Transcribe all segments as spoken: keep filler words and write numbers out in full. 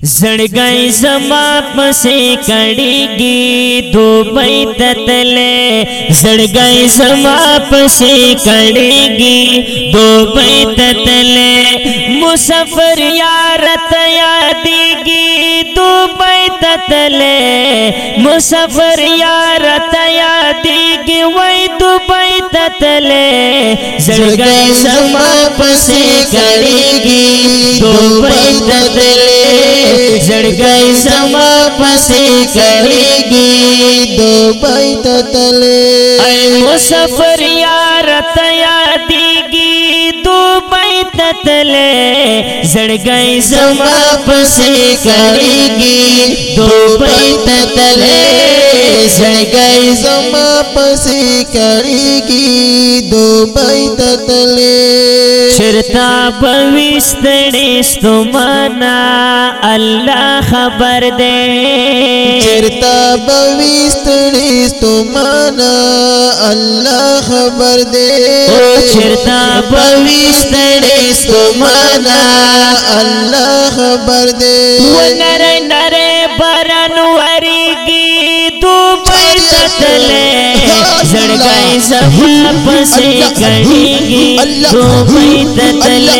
जड़गई जमा पसे कड़ीगी दुबई ततले, जड़गई जमा पसे कड़ीगी दुबई ततले, मुसफर यारत यादीगी दुबई ततले, मुसफर यारत यादीगी वही दुबई ततले, जड़गई जमा पसे कड़ीगी दुबई ततले, जड़गई जमा पसे करेगी दुबई ततले, ऐ मुसफर यारत यादीगी दुबई ततले, जड़गई जमा पसे करेगी दुबई ततले, जड़गई जमा पसे करेगी दुबई ततले, चिरता भविष्य तुमना अल्लाह खबर दे, चिरता भविष्य तुमना अल्लाह खबर दे, ओ चिरता भविष्य तुमना अल्लाह खबर दे, वो नरे नरे बरनवरीगी दुबई ततले, जड़गई जमा पसे करेगी दुबई ततले,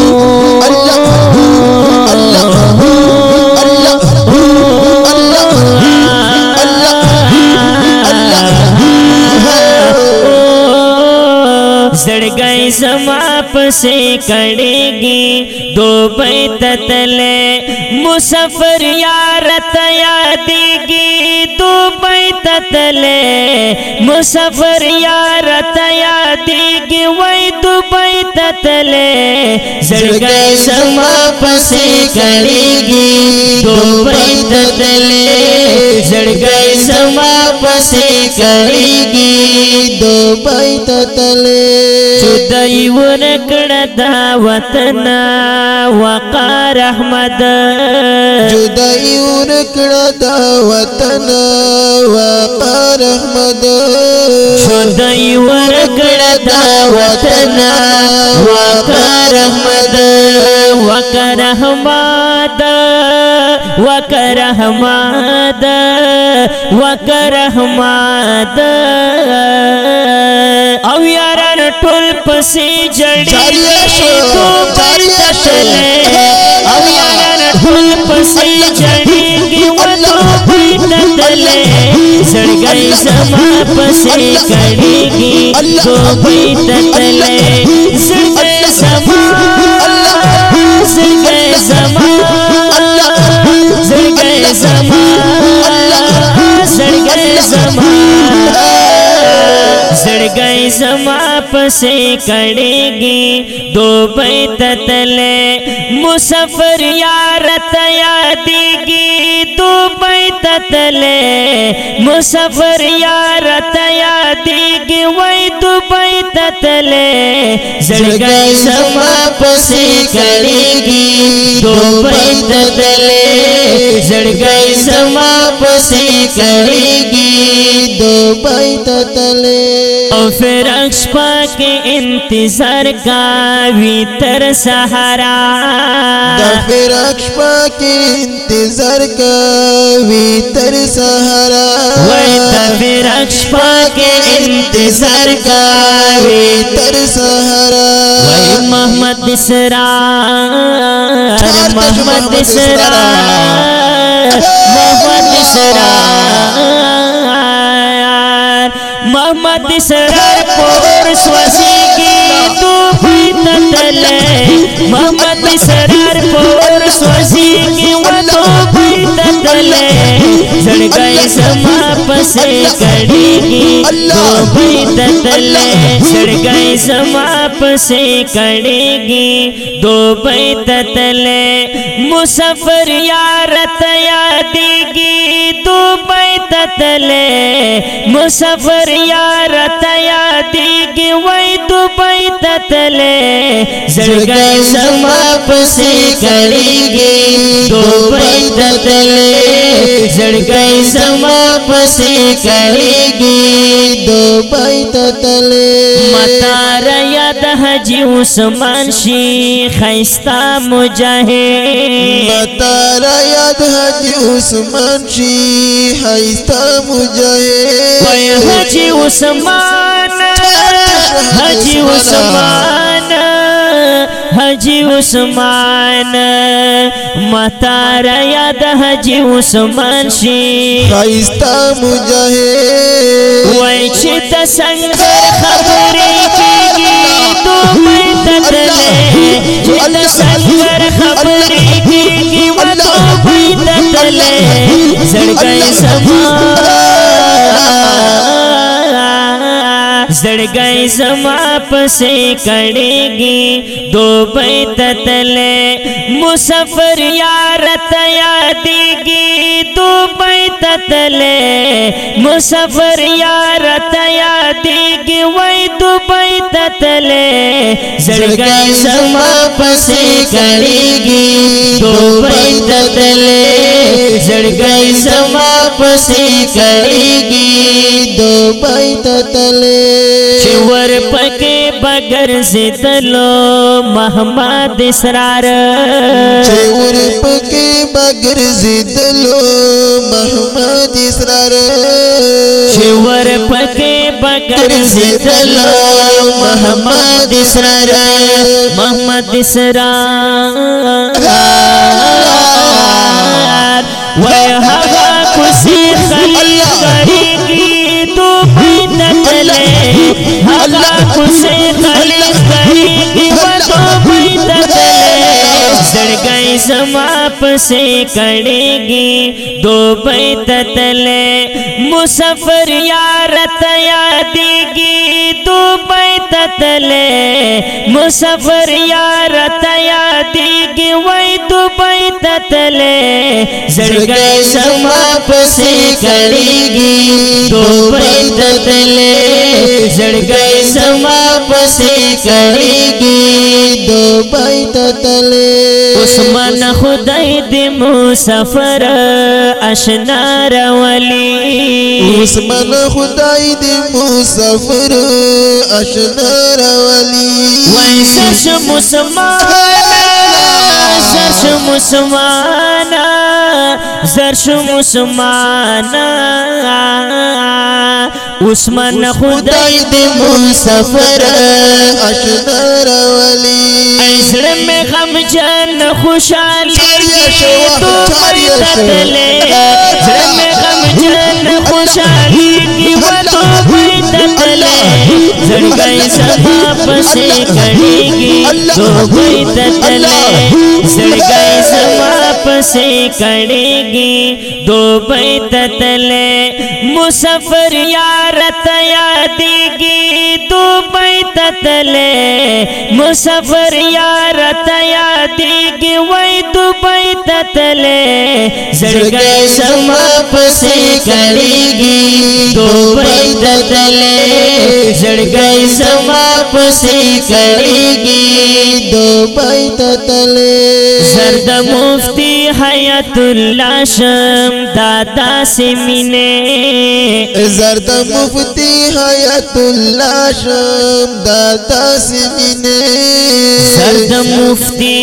जड़गई जमा पसे करेगी दुबई ततले, मुसफर यारत यादीगी दुबई ततले, मुसफर यारत यादीगी वही दुबई ततले, जड़गई जमा पसे करेगी दुबई ततले, जड़गई जमा पसे करेगी दुबई ततले, जुदाई वनकड़ा वतना वकार अहमद, जुदाई वनकड़ा वतना वकार अहमद, जुदाई वनकड़ा वतना वकार अहमद, वकार अहमद, वकार अहमद, वकार अहमद, अब यारन टोल पसे जड़ी दुबई ततले, अब यारन टोल पसे जड़ी वो दुबई ततले, जड़गई जमा पसे करेगी दुबई ततले, जड़गई जमा, जड़गई जमा, जड़गई जमा, जड़गई जमा, जड़गई जमा पसे करेगी दुबई ततले, मुसफर यारत यादीगी दुबई ततले, मुसफर यारत यादीगी वही दुबई ततले, जड़गई जमा पसे करेगी दुबई ततले, जड़गई जमा पसे करेगी दुबई ततले, और फिर अक्षपा के इंतजार का भीतर सहारा, फिर अक्षपा के इंतजार का भीतर सहारा, वही फिर अक्षपा के इंतजार का भीतर सहारा, वही मोहम्मद इसरार, मोहम्मद इसरार, मोहम्मद इसरार, मोहम्मद इसरार पोर स्वासीगी दुबई ततले, मोहम्मद इसरार पोर स्वासीगी वो दुबई ततले, जड़गई जमा पसे करेगी दुबई ततले, जड़गई जमा पसे करेगी दुबई ततले, मुसफर यारत यादीगी दुबई ततले, मुसफर यारत यादीगी वही दुबई ततले, जड़गई जमा पसे करेगी दुबई ततले, जड़गई जमा पसे करेगी दुबई ततले, मतार याद हजी उस्मान शी खैस्ता मुजाहिद, मतार یاد حاجی عثمان شي حیستا مجاهد وای حاجی عثمان حاجی عثمان حاجی عثمان مطار یاد حاجی عثمان شي حیستا مجاهد وای چې د سنگر خبرې کېږي دوبۍ ته تللی چې د سنگر خبرې کېږي و دوبۍ ته تللی زړګی زما زړګی زما پسې کړېږي دوبۍ ته تللی مسافر یار ته یادېږي دوبۍ ته تللی مسافر یار ته یادېږي وای دوبۍ ته تللی زړګی زما پسې کړېږي دوبۍ ته تللی زړګی زما پسې کړېږي دوبۍ ته تللی چې ور پکې بغیر زیدلو محمد اسرار چې ور پکې بغیر زیدلو محمد اسرار چې ور پکې بغیر زیدلو محمد اسرار محمد اسرار وای هغه خوشي خلیل کړيږي دوبۍ ته تللی هغه خوشي خلیل کړيږي و دوبۍ ته تللی زړګی زما پسې کړېږي دوبۍ ته تللی مسافر یار ته یادېږي دوبۍ ته تللی مسافر یار ته یادېږي وای دوبۍ ته تللی زړګی زما پسې کړېږي دوبۍ ته تللی زړګی زما پسې کړېږي دوبۍ ته تللی عثمان خدای دې مسافر اشنا راولي عثمان خدای دې مسافر اشنا راولي وای سرش مسلمان زرش مسلمان زرش مسلمان عثمان خدای دې مسافر اشنا راولي زړه مې غم جن خوشالي دوبۍ ته تللی زړه مې غم جن خوشالي و دوبۍ ته تللی زړګی زما پسې کړېږي دوبۍ ته تللی زړګی زما پسې کړېږي دوبۍ ته تللی مسافر یار ته یادېږي دوبۍ ته تللی مسافر یار ته یادېږي وای دوبۍ ته تللی زړګی زما پسې کړېږي دوبۍ ته تللی زړګی زما پسې کړېږي دوبۍ ته تللی زرد مفتی حیات الله شم دادا سے مینه زرد مفتی حیات الله شم دادا سے مینه زرد مفتی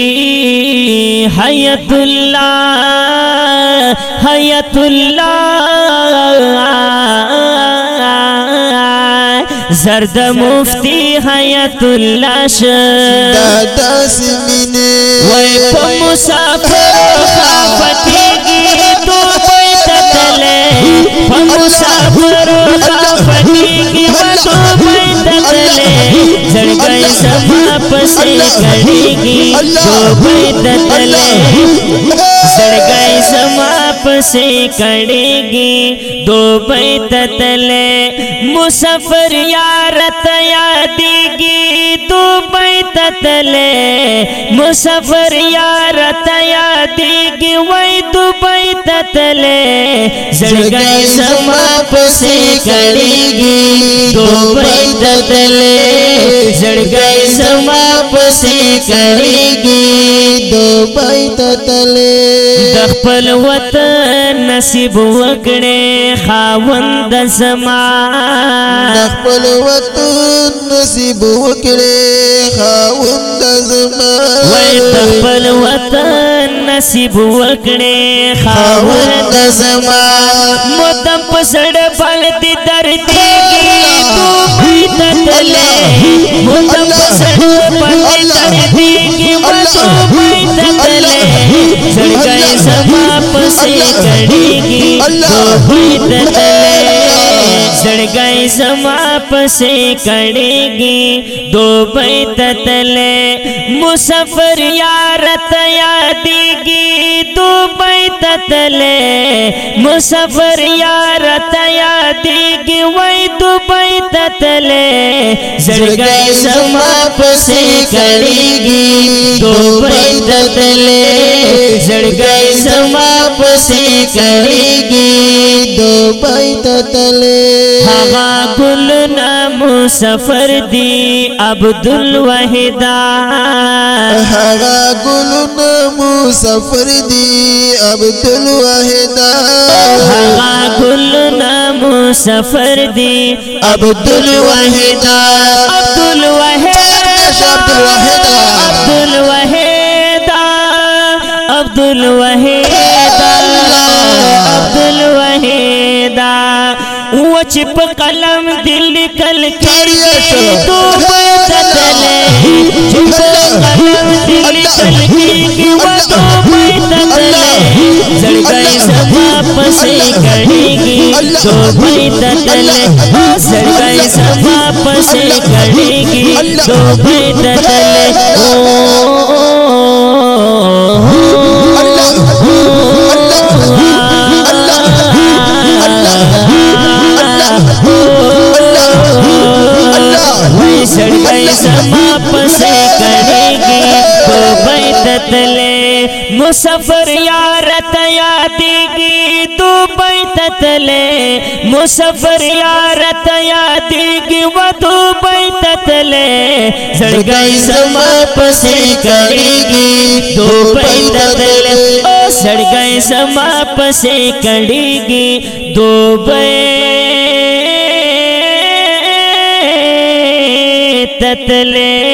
حیات الله حیات الله زرد مفتی حیات الله شم دادا سے مینه وای په مسافر خافتېږي دوبۍ ته تللی په مسافر خافتېږي و دوبۍ ته تللی زړګی زما پسې کړېږي دوبۍ ته تللی زړګی زما پسې کړېږي دوبۍ ته تللی مسافر یار ته یادېږي دوبۍ ته تللی مسافر یار ته یادېږي وای دوبۍ ته تللی زړګی زما پسې کړېږي دوبۍ ته تللی زړګی زما پسې کړېږي دوبۍ ته تللی د خپل وطن نصیب وکړې خاوند زمان خپل وطن نصیب وکړې خاوند زمان وای خپل وطن نصیب وکړې خاوند زمان مدام پسړ باندې دردېږي تو بیتتلې مدام پسړ باندې دردېږي تو بیتتلې زړګي سما پسې کړيږي تو بیتتلې زړګي سما پسې کړيږي دو بیتتلې مسافر یار ته یادېږي دو بیتتلې مسافر یار ته یادېږي وای دو بیتتلې زړګي سما پسې کړيږي دو بیتتلې زړګي سما پسې کړيږي دو بیتتلې هغه ګل مسافر دی عبدالوحیدا هغه ګل مسافر دی عبدالوحیدا هغه ګل مسافر دی عبدالوحیدا عبدالوحیدا عبدالوحیدا عبدالوحیدا عبدالوحیدا وچ په قلم دل کل کړي تو بیتتلې چې په قلم دل کل کړي و تو بیتتلې زړګي سما پسې کړيږي تو بیتتلې زړګي سما پسې کړيږي تو بیتتلې او زړګي سما پسې کړيږي تو بیتتلې مسافر یار ته یادېږي تو بیتتلې مسافر یار ته یادېږي و تو بیتتلې زړګي سما پسې کړيږي تو بیتتلې او زړګي سما پسې کړيږي تو بیتتلې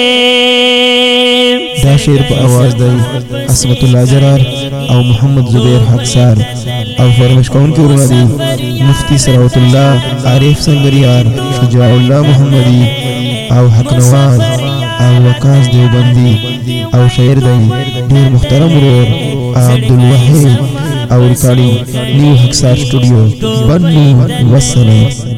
دا شعر په आवाज دی عصمت الله جرار او محمد زبیر حقسار او فرمش کون کې ورونه دي مفتی ثروت الله عارف سنگریار شجاع الله محمدی او حق نوان او وقاص دیوبندی او شاعر دی ډیر محترم ورور عبدالوحید او recording new Haqsar studio Bannu والسلام